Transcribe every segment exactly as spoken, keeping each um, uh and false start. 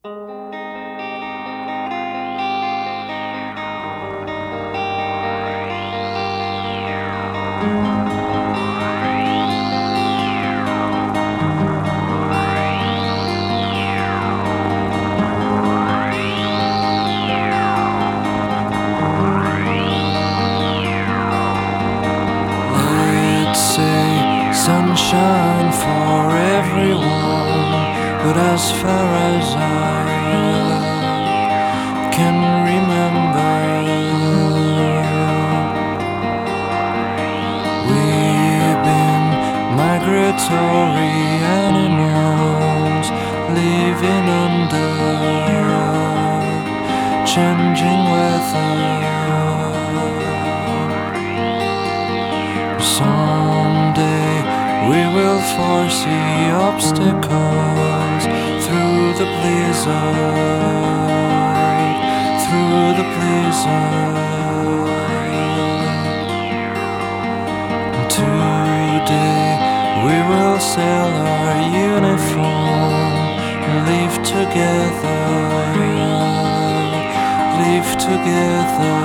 Let's say sunshine for everyone, but as far as I can remember, we've been migratory animals living under changing weather. Someday we will foresee obstacles through the blizzard, through the blizzard. Today we will sell our uniform, live together, live together.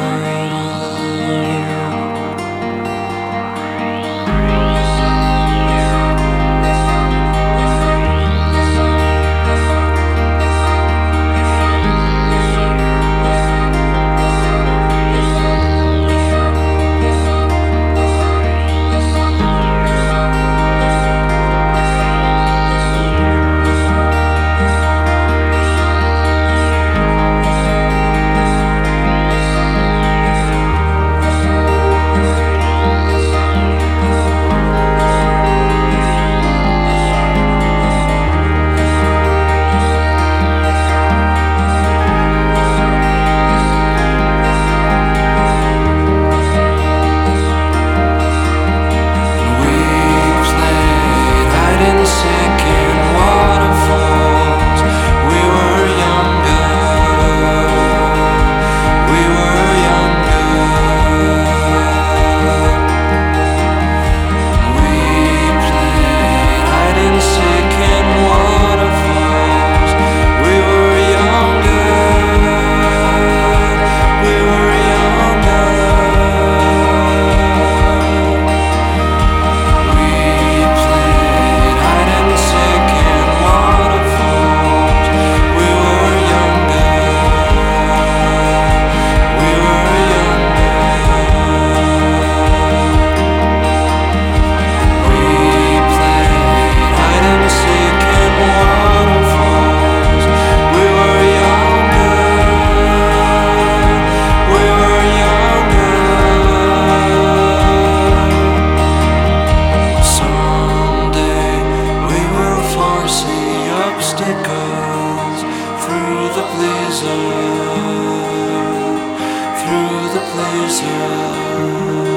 Obstacles through the blizzard, through the blizzard.